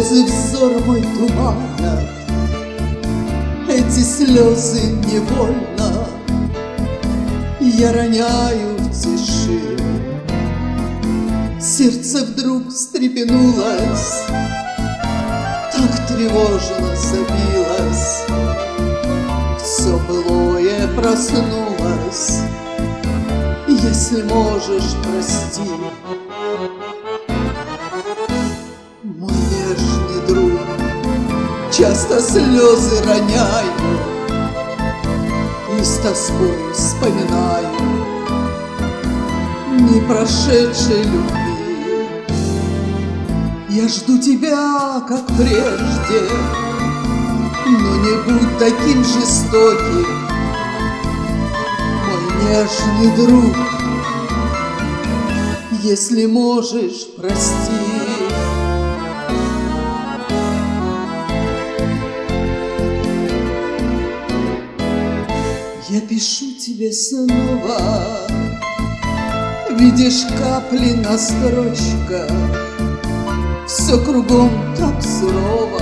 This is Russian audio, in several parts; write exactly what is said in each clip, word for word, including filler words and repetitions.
слезы взор мой туманят, эти слезы невольно я роняю в тиши. Сердце вдруг встрепенулось, так тревожно забилось, все былое проснулось. Если можешь, прости, мой нежный друг. Часто слезы роняю и с тоской вспоминаю не прошедшей любви. Я жду тебя, как прежде, но не будь таким жестоким, мой нежный друг. Если можешь, прости. Я пишу тебе снова, видишь капли на строчках, все кругом так сурово,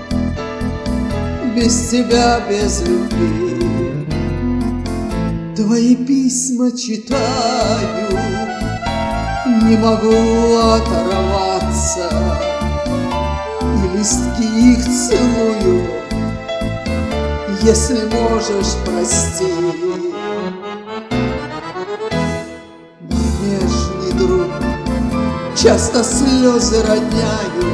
без тебя, без любви. Твои письма читаю, не могу оторваться, и листки их целую. Если можешь, прости, мой нежный друг. Часто слезы роняю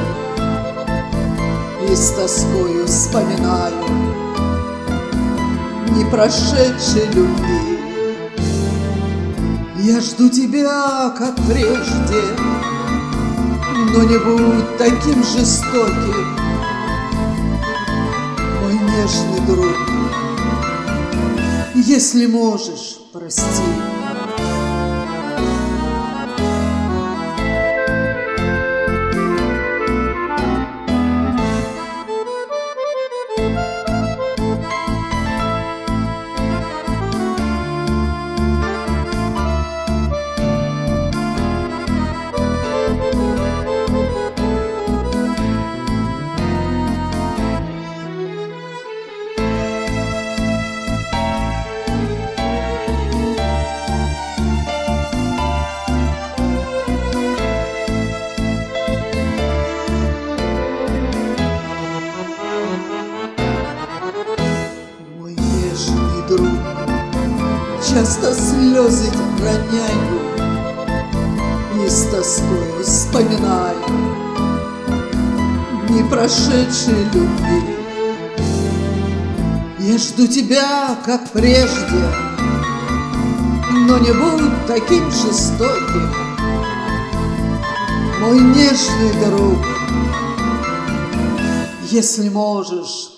и с тоскою вспоминаю не прошедшей любви. Я жду тебя, как прежде, но не будь таким жестоким, мой нежный друг. Если можешь, прости. Друг, часто слезы роняю и с тоской вспоминаю не прошедшей любви. Я жду тебя, как прежде, но не будь таким жестоким, мой нежный друг. Если можешь,